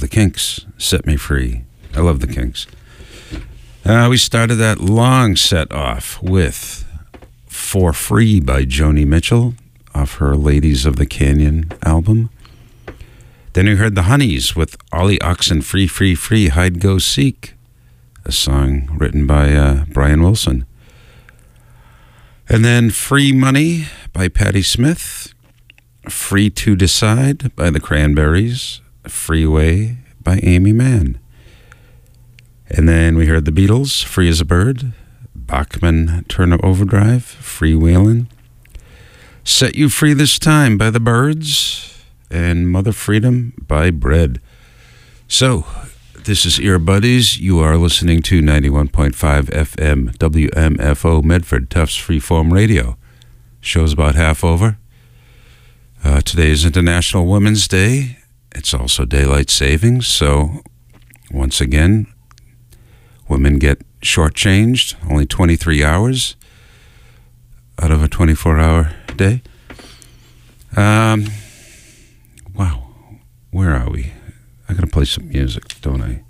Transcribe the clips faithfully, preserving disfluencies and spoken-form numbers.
Kinks, Set Me Free. I love the Kinks. Uh, we started that long set off with For Free by Joni Mitchell off her Ladies of the Canyon album. Then we heard the Honeys with Ollie Oxen, Free, Free, Free, Hide, Go, Seek, a song written by uh, Brian Wilson. And then Free Money by Patti Smith, Free to Decide by the Cranberries, Freeway by Amy Mann. And then we heard the Beatles, Free as a Bird, Bachman Turner Overdrive, Freewheelin', Set You Free This Time by the Byrds, and Mother Freedom by Bread. So, this is Ear Buddies. You are listening to ninety-one point five F M W M F O Medford, Tufts Freeform Radio. Show's about half over. Uh, today is International Women's Day. It's also daylight savings, so once again, women get shortchanged, only twenty-three hours out of a twenty-four hour day. Um, wow, where are we? I gotta play some music, don't I?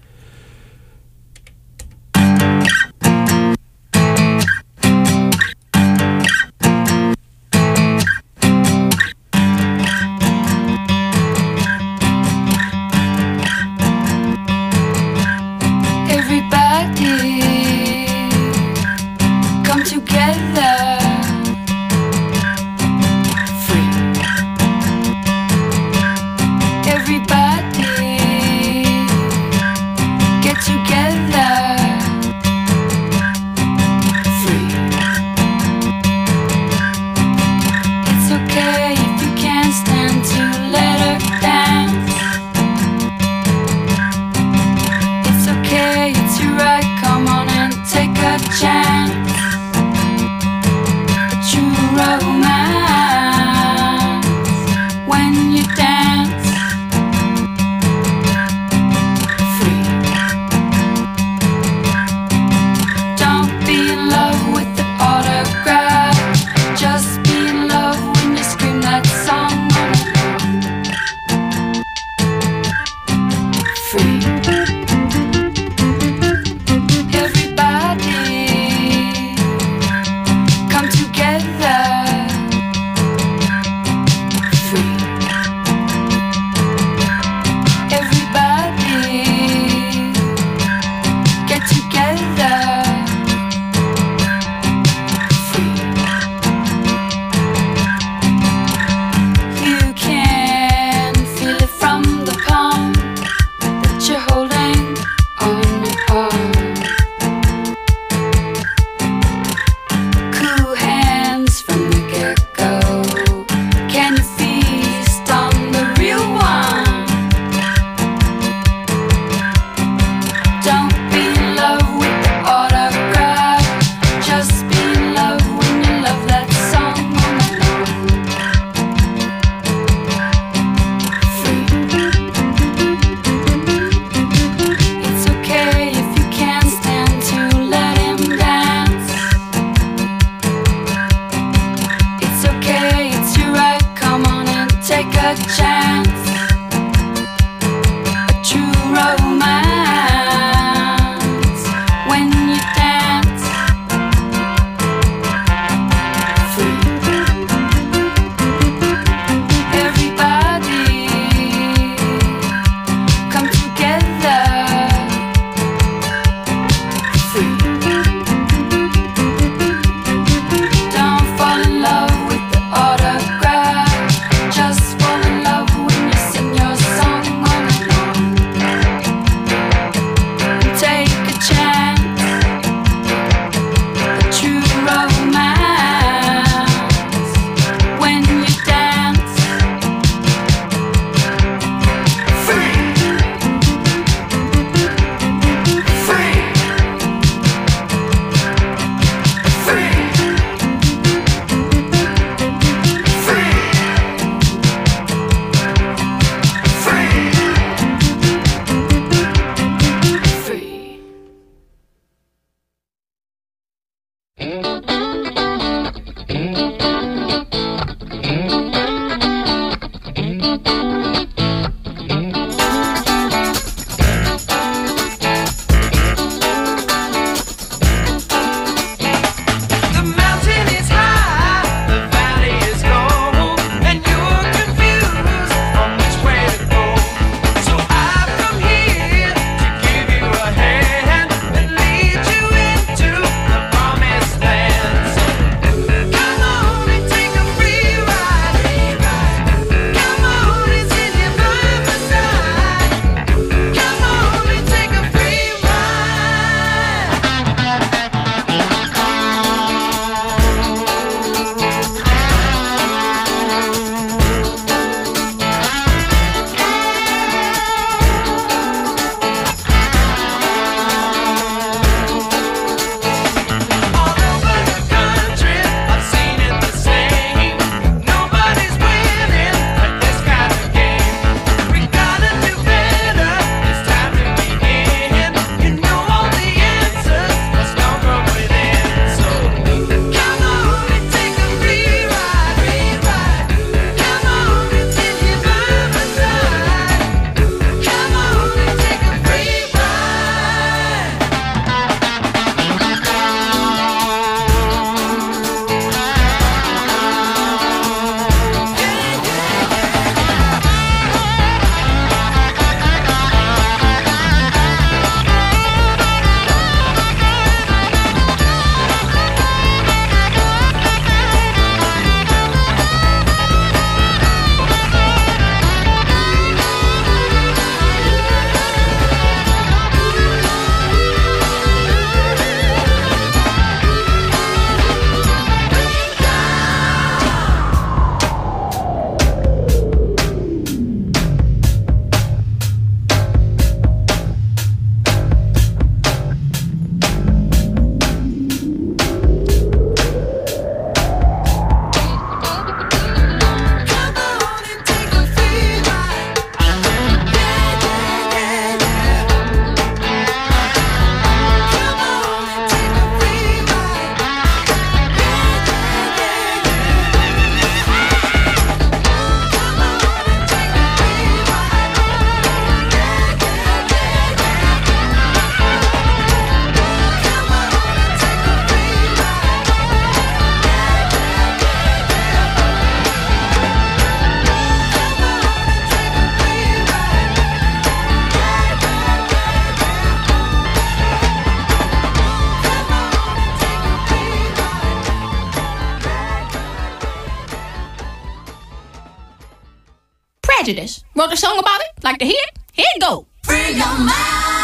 Prejudice. Wrote a song about it? Like to hear it? Here it go. Free your mind.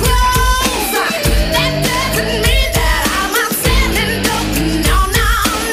No, no.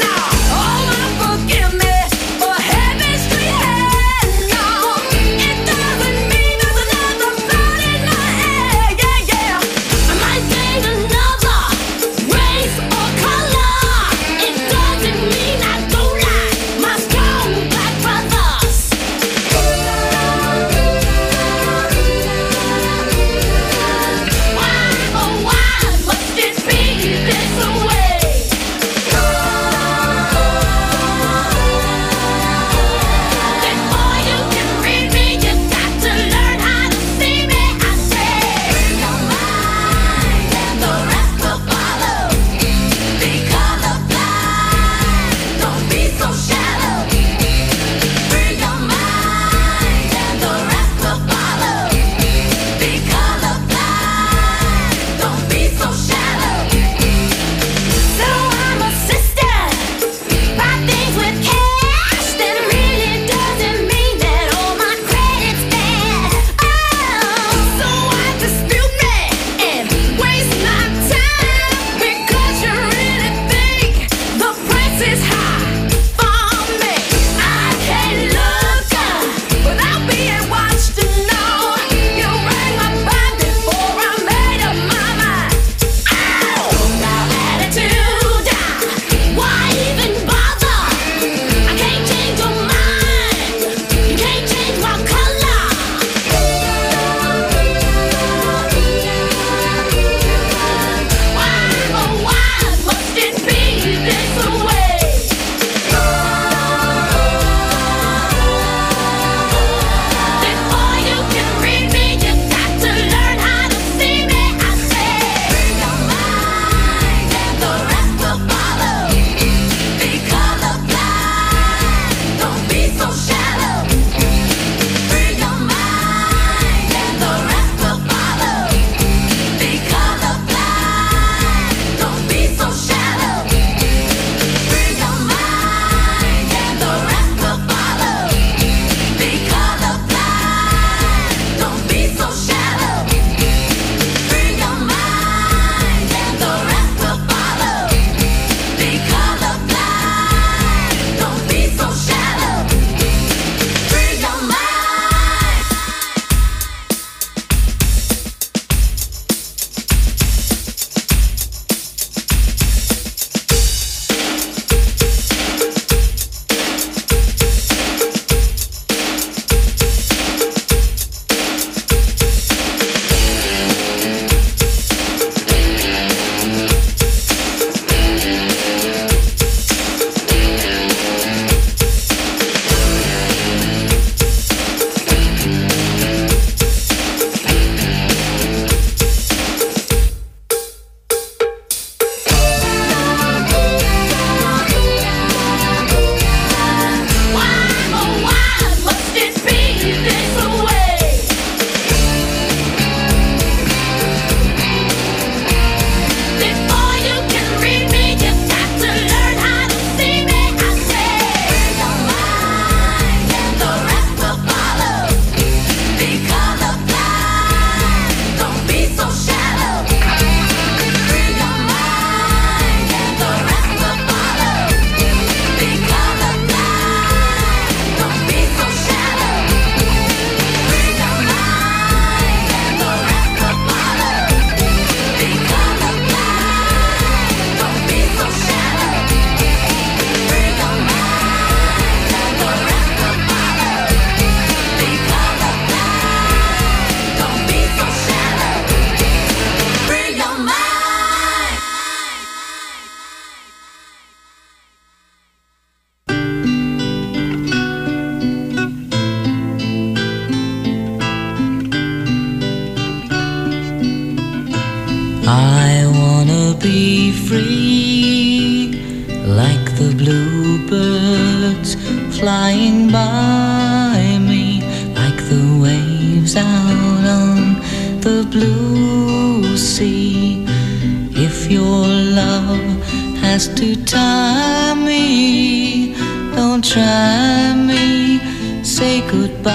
free, like the bluebirds flying by me, like the waves out on the blue sea. If your love has to tie me, don't try me, say goodbye.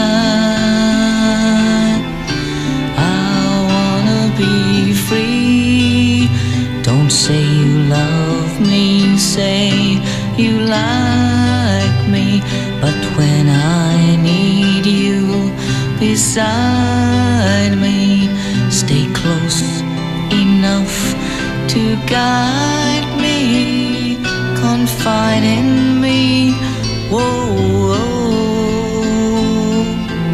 I wanna be free. Don't say you love me, say you like me. But when I need you beside me, stay close enough to guide me, confide in me. Whoa, whoa.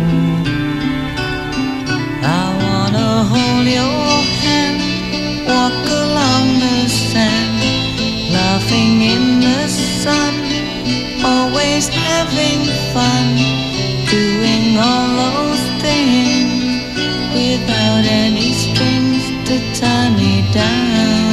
I wanna hold your hand, walk along the sand, laughing in the sun, always having fun, doing all those things without any strings to tie me down.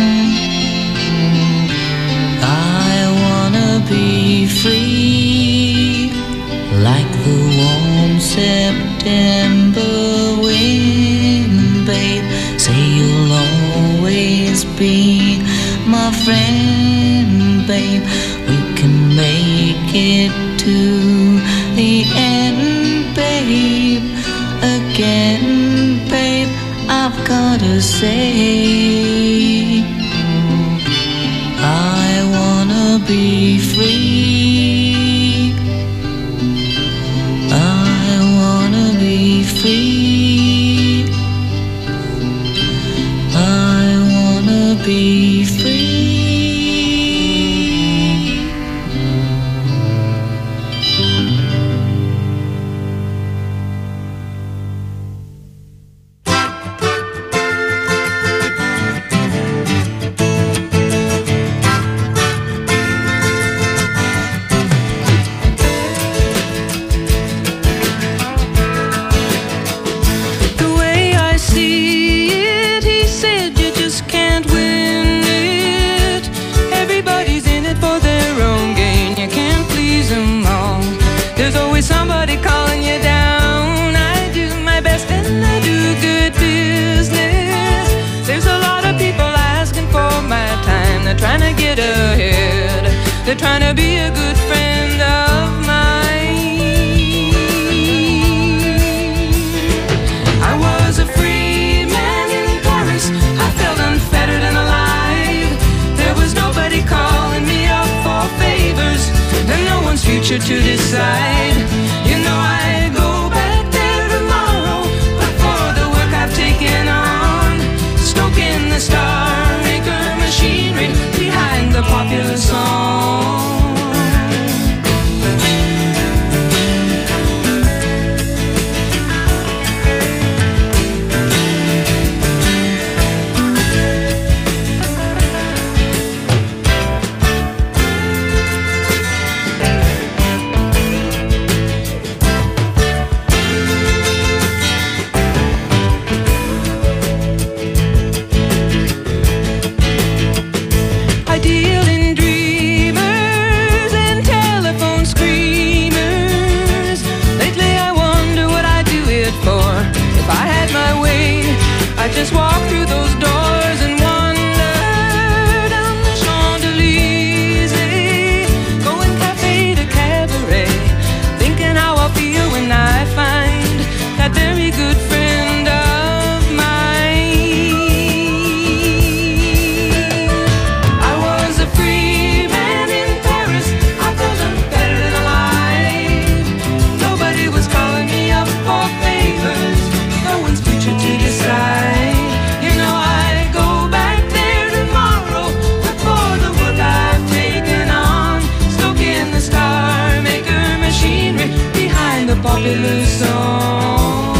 I wanna be free, like the warm September wind, babe. Say you'll always be my friend, babe. We can make it to the end, babe. Again, babe, I've gotta say, I wanna be free. I wanna be free. I wanna be free. Trying to get ahead, they're trying to be a good friend of mine. I was a free man in Paris, I felt unfettered and alive. There was nobody calling me up for favors, and no one's future to decide. You know I go back there tomorrow, but for the work I've taken on, stoking the Star Maker machinery behind the popular song. Just walk through those doors and wander down the Champs-Élysées, going cafe to cabaret, thinking how I'll feel when I find that very good friend of mine. I was a free man in Paris, I felt unfettered and alive. Nobody was calling me up for favors, no one's future to decide. Popular song.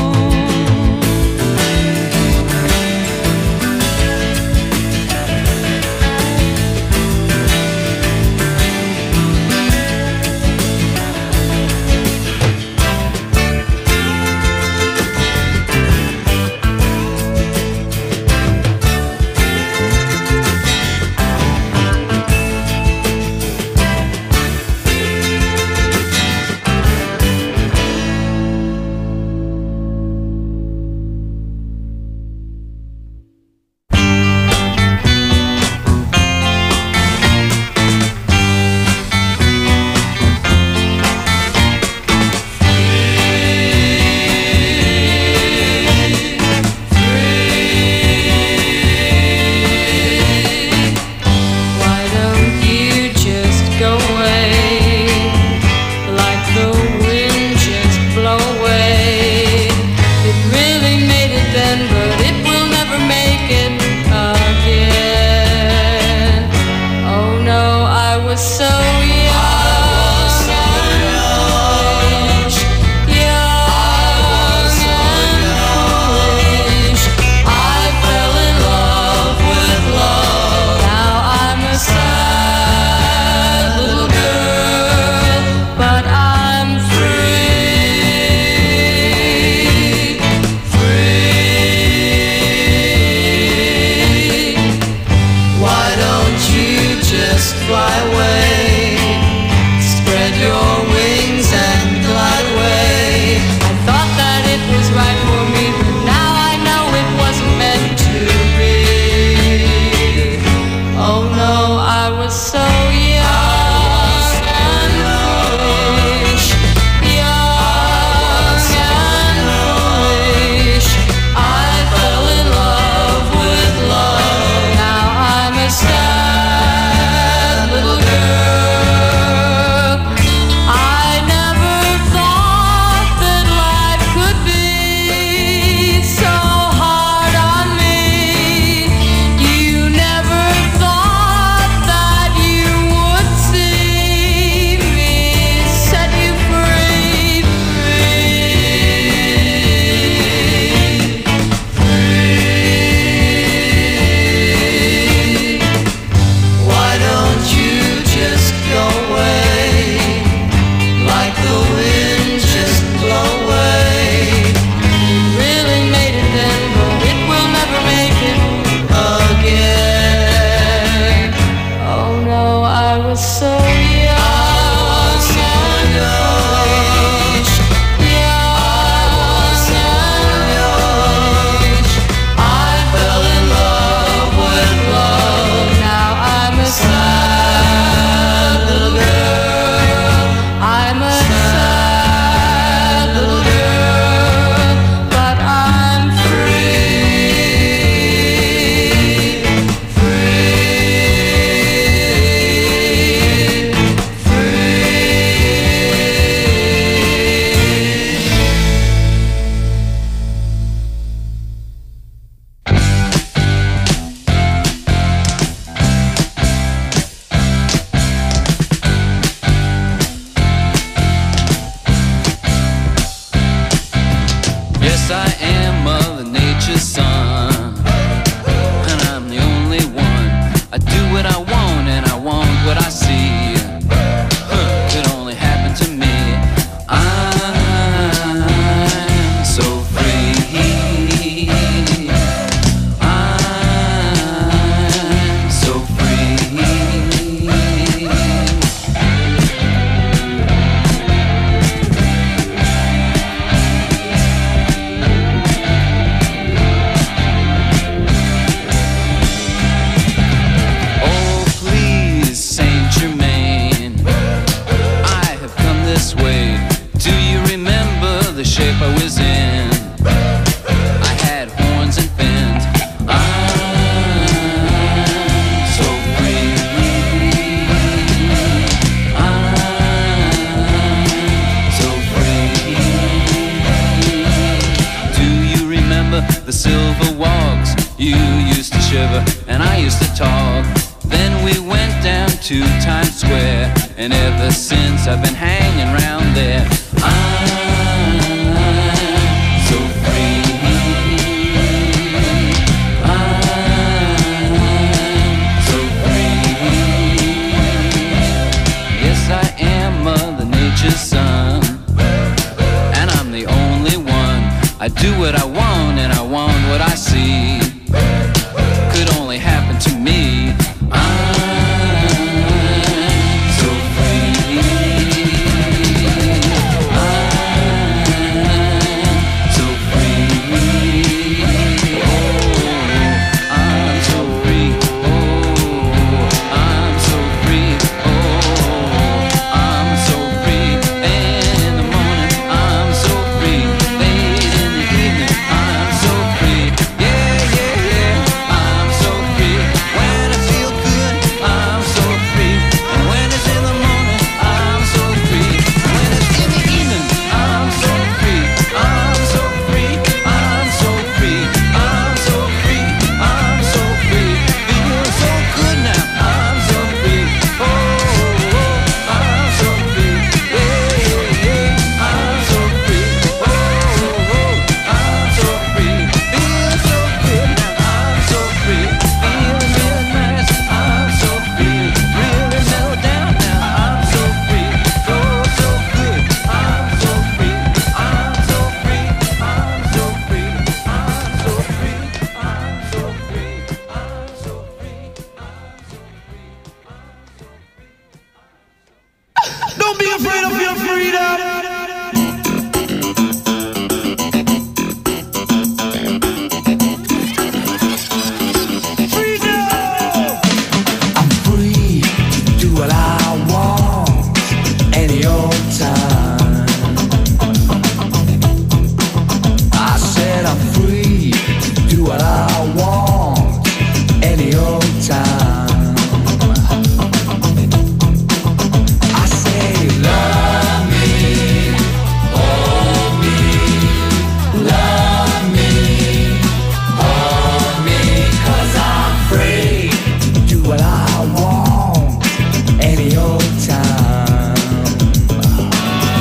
I do what I want and I want what I see. Huh, could only happen to me. I'm so free. I'm so free. Oh, please, Saint Germain, I have come this way. Do you remember the shape I was in? I had horns and fins. I'm so free. I'm so free. Do you remember the silver walks? You used to shiver and I used to talk. Then we went down to Times Square, and ever since I've been hanging round there. I'm so free. I'm so free. Yes, I am Mother Nature's son, and I'm the only one. I do what I want and I want what I see. Could only happen to me. I'm so free. I'm so free. Oh, I'm so free. Oh, I'm so free. Oh, I'm so free. And in the morning, I'm so free. Late in the evening, I'm so free. Yeah, yeah, yeah. I'm so free. When I feel good, I'm so free. And when it's in the morning, I'm so free. When it's in the evening, I'm so free. I'm so free. I'm so free. I'm so free. I'm so free. Feel so good now. I'm so free. Oh, oh, I'm so free. Yeah, yeah, yeah. I'm so free. Oh, oh, I'm so free. Feel so good now. I'm so free. Feeling really nice. I'm so free. Really mellow down now. I'm so free. So, so good. I'm so free. I'm so free. I'm so free. I'm so free. I'm so free. I'm so free. Don't be afraid of your freedom. I'm free to do what I want any old time. I said I'm free to do what I want any old time. I say love me, hold me, love me, hold me, 'cause I'm free to do what I want any old time.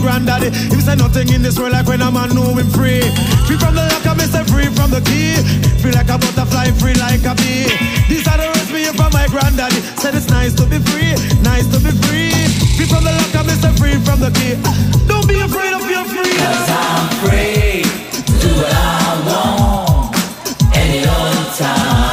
granddaddy. Him say nothing in this world like when a man know him free. Free from the lock, I say free from the key. Free like a butterfly, free like a bee. These are the words me hear from my granddaddy. Said it's nice to be free, nice to be free. Free from the lock, I say free from the key. Don't be afraid of your freedom. 'Cause I'm free to do what I want any old time.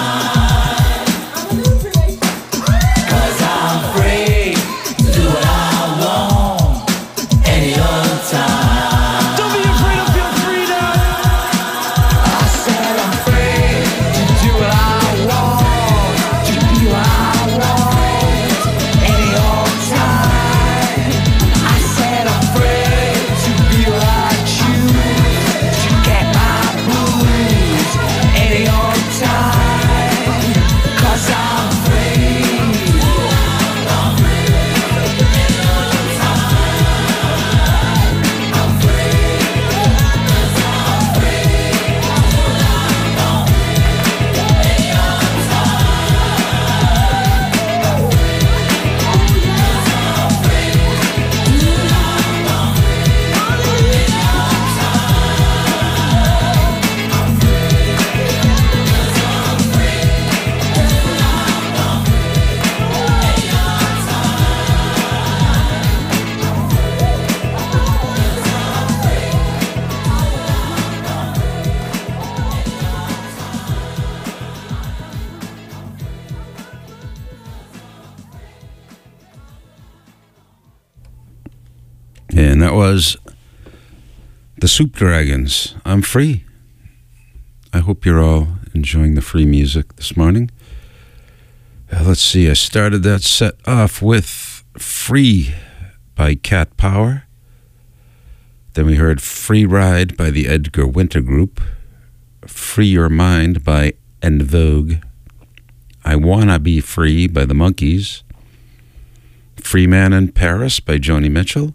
And that was the Soup Dragons. I'm free. I hope you're all enjoying the free music this morning. Uh, let's see, I started that set off with Free by Cat Power. Then we heard Free Ride by the Edgar Winter Group. Free Your Mind by En Vogue. I Wanna Be Free by the Monkees. Free Man in Paris by Joni Mitchell.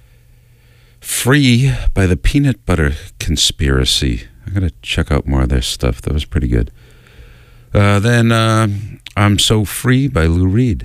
Free by the Peanut Butter Conspiracy. I gotta check out more of their stuff. That was pretty good. Uh, then uh, I'm So Free by Lou Reed.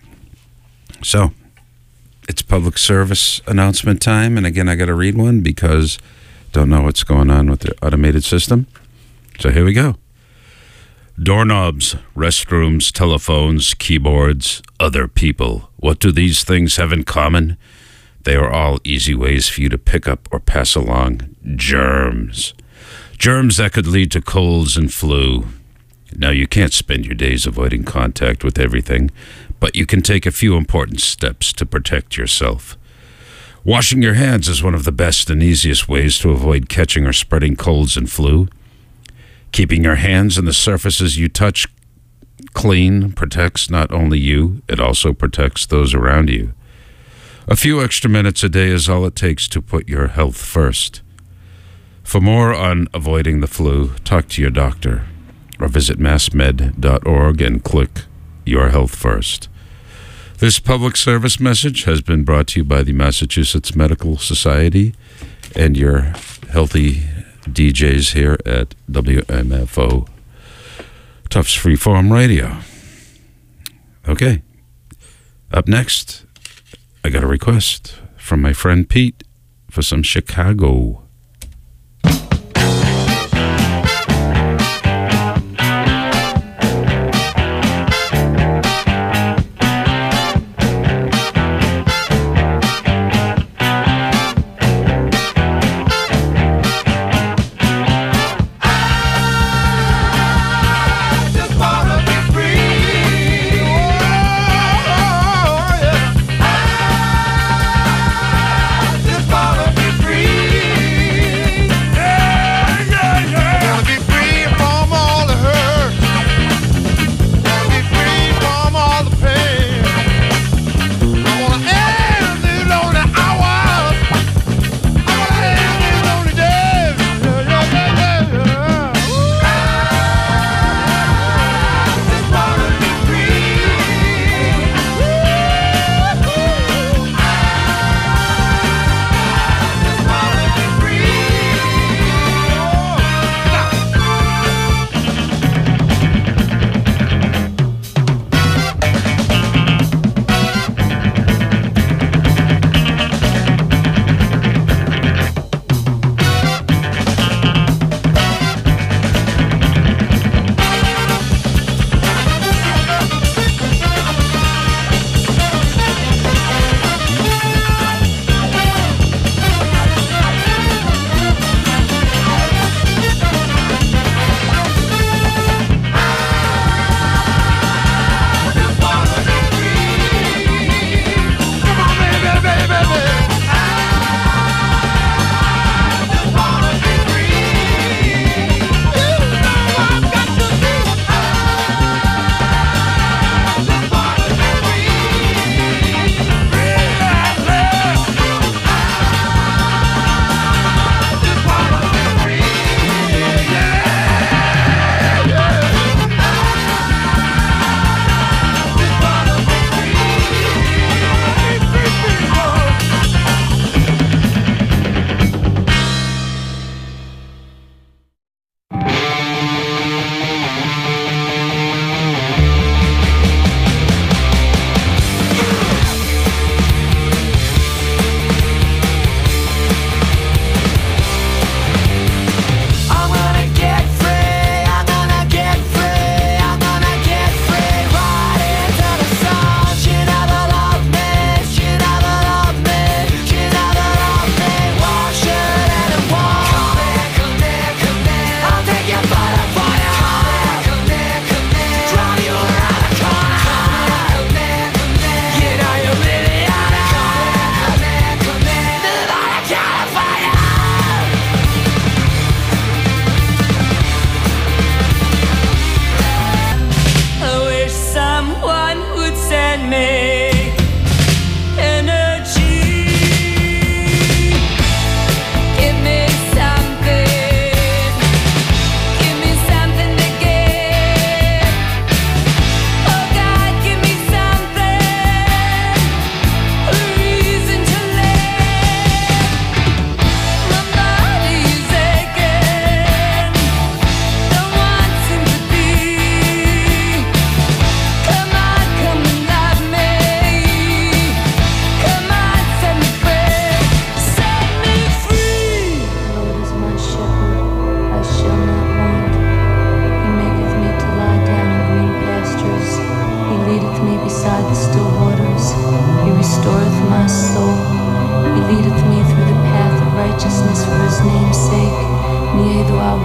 So, it's public service announcement time. And again, I gotta read one because don't know what's going on with the automated system. So here we go. Doorknobs, restrooms, telephones, keyboards, other people. What do these things have in common? They are all easy ways for you to pick up or pass along germs. Germs that could lead to colds and flu. Now, you can't spend your days avoiding contact with everything, but you can take a few important steps to protect yourself. Washing your hands is one of the best and easiest ways to avoid catching or spreading colds and flu. Keeping your hands and the surfaces you touch clean protects not only you, it also protects those around you. A few extra minutes a day is all it takes to put your health first. For more on avoiding the flu, talk to your doctor or visit mass med dot org and click Your Health First. This public service message has been brought to you by the Massachusetts Medical Society and your healthy D Js here at W M F O Tufts Freeform Radio. Okay, up next, I got a request from my friend Pete for some Chicago. Free.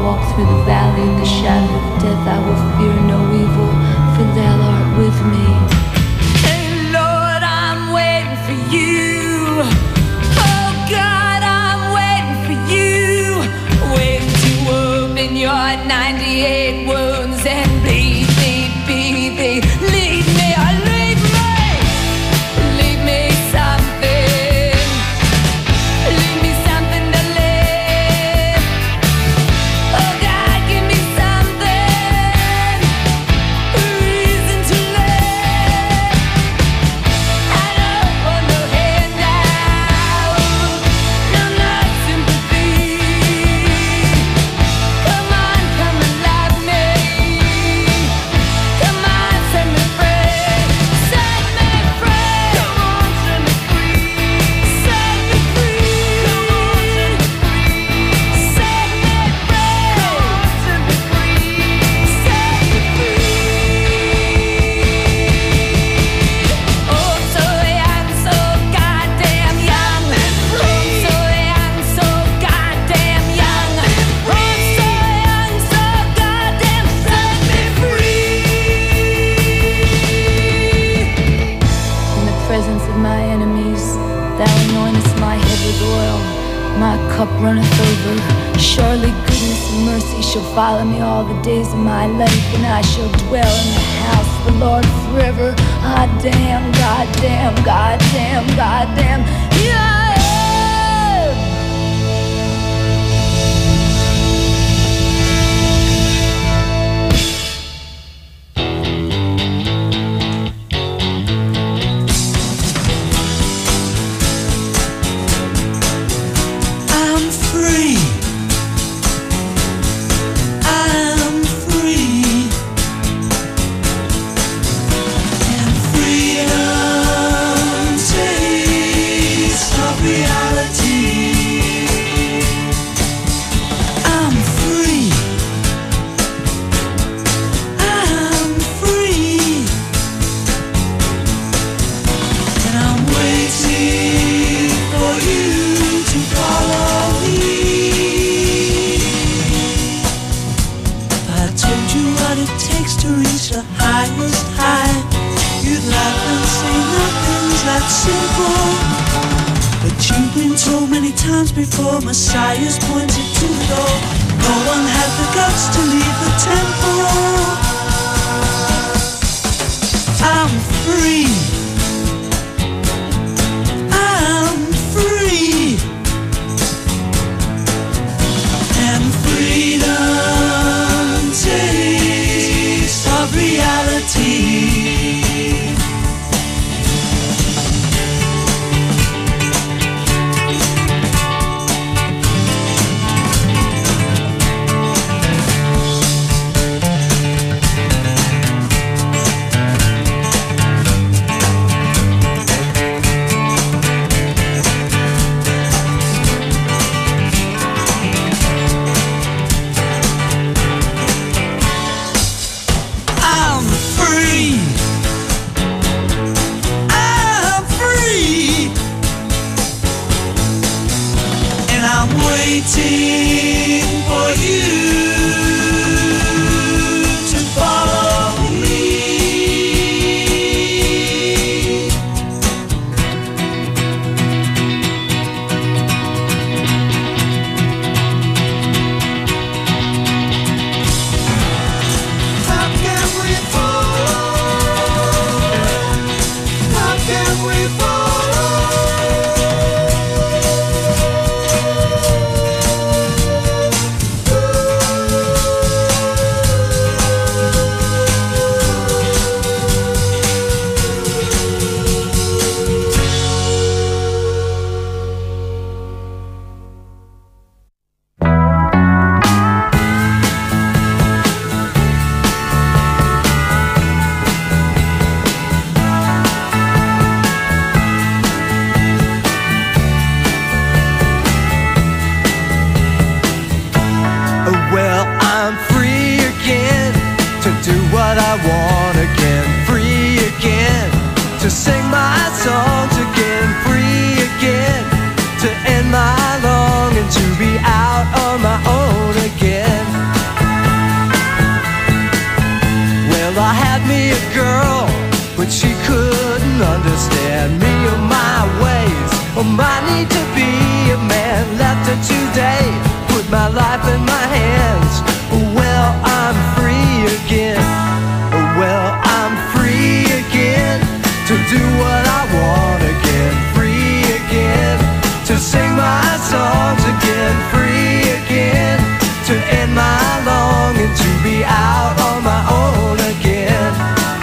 walk through the valley of the shadow of death, I will fear no evil, for thou art with me. Hey Lord, I'm waiting for you. Oh God, I'm waiting for you. Waiting to open your ninety-eight wounds and bleed, bleed, bleed, bleed. Lead me, oh, lead me. Lead me something. Lead me something to live. Oh God, give me something. A reason to live. I don't want no handout. No, not sympathy. Come on, come and love me. Come on, set me free. Set me free. Come on, set me free. Set me free. Come on, set me free. Set me free. Come on, set me free. Set me free. Oh, so young, so goddamn young. Oh, so young, so goddamn young. Oh, so young, so goddamn. Set me free. In the presence of my enemies, thou anointest my head with oil. My cup runneth over. Surely goodness and mercy shall follow me all the days of my life, and I shall dwell in the house of the Lord forever. Ah, damn, goddamn, goddamn, goddamn. Yeah! I'm free. I'm free. And freedom tastes of reality. I'm free. I'm free. And I'm waiting for you to follow me. If I told you what it takes to reach the highest high, you'd laugh and say nothing's that simple. But you've been told many times before, Messiah's pointed to the door. No one had the guts to leave the temple. I'm free. I'm free. And freedom tastes of reality. started today. Put my life in my hands. Well, I'm free again. Well, I'm free again to do what I want again. Free again to sing my songs again. Free again to end my longing to be out on my own again.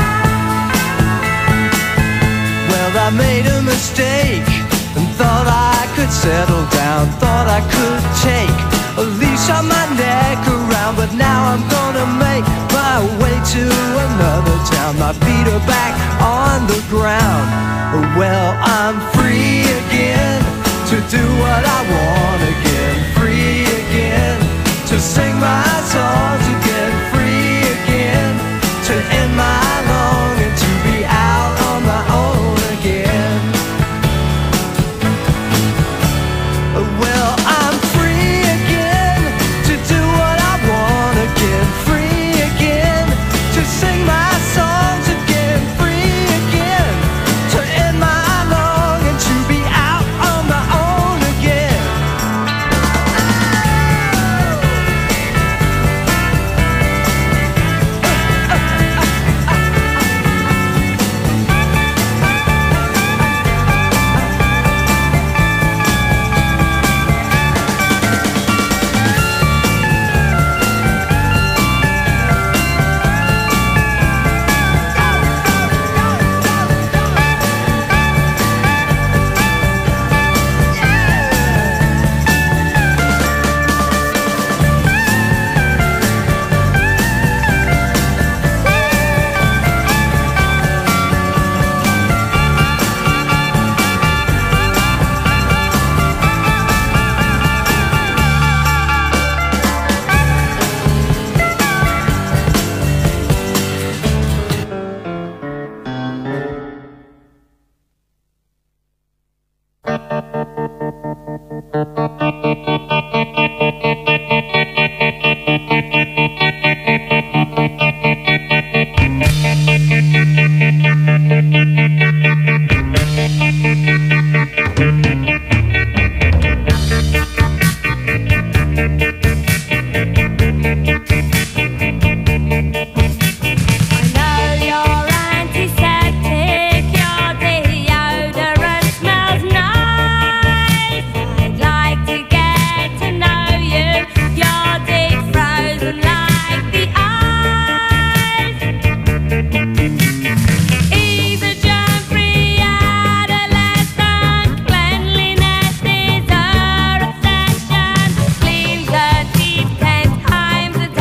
Well, I made a mistake and thought I could settle down. Thought I could take a leash on my neck around. But now I'm gonna make my way to another town. My feet are back on the ground. Well, I'm free again to do what I want again. Free again to sing my songs again. Free again to end my longing to be out on my own again. Well, I'm free again to do what I want again. Free again to sing my songs again. Free again to end my longing to be out on my own again. Cleans her teeth ten times a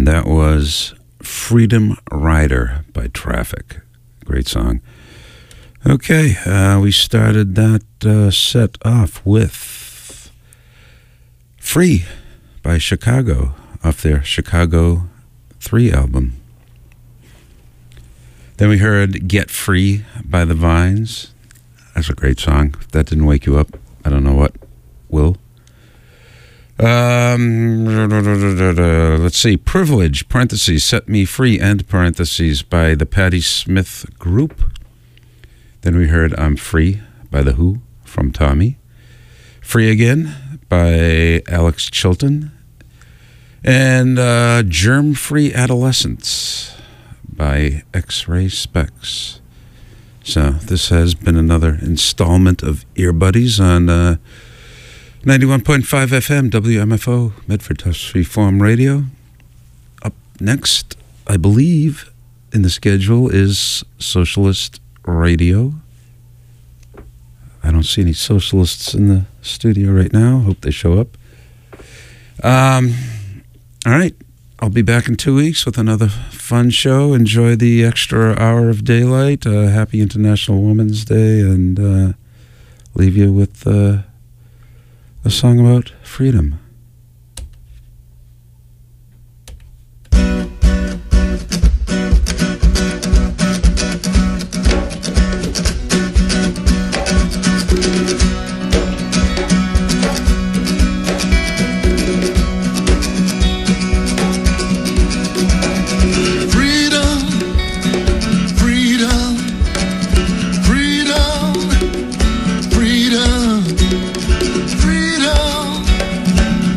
that was Freedom Rider by Traffic. Great song. Okay, uh, we started that uh, set off with Free by Chicago off their Chicago three album. Then we heard Get Free by The Vines. That's a great song. If that didn't wake you up, I don't know what will. Um, let's see. Privilege, parentheses, Set Me Free, end parentheses, by the Patti Smith Group. Then we heard I'm Free by The Who from Tommy. Free Again by Alex Chilton. And uh, Germ-Free Adolescence by X-Ray Specs. So this has been another installment of Ear Buddies on uh, ninety-one point five F M, W M F O, Medford Tufts Freeform Radio. Up next, I believe, in the schedule is Socialist Radio. I don't see any socialists in the studio right now. Hope they show up. Um, all right. I'll be back in two weeks with another fun show. Enjoy the extra hour of daylight. Uh, happy International Women's Day. And uh, leave you with uh, a song about freedom. Freedom,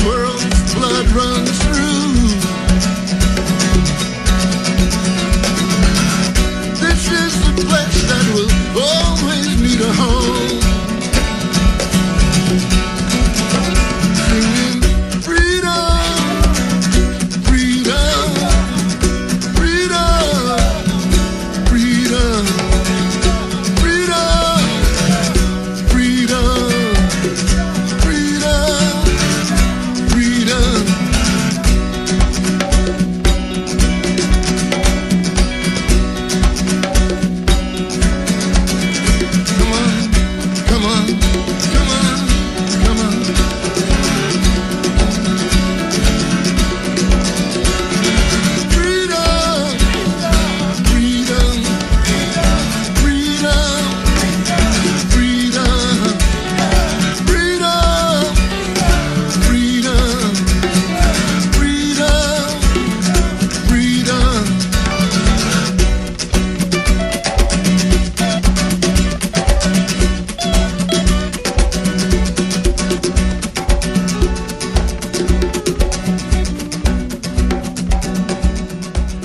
world's blood runs through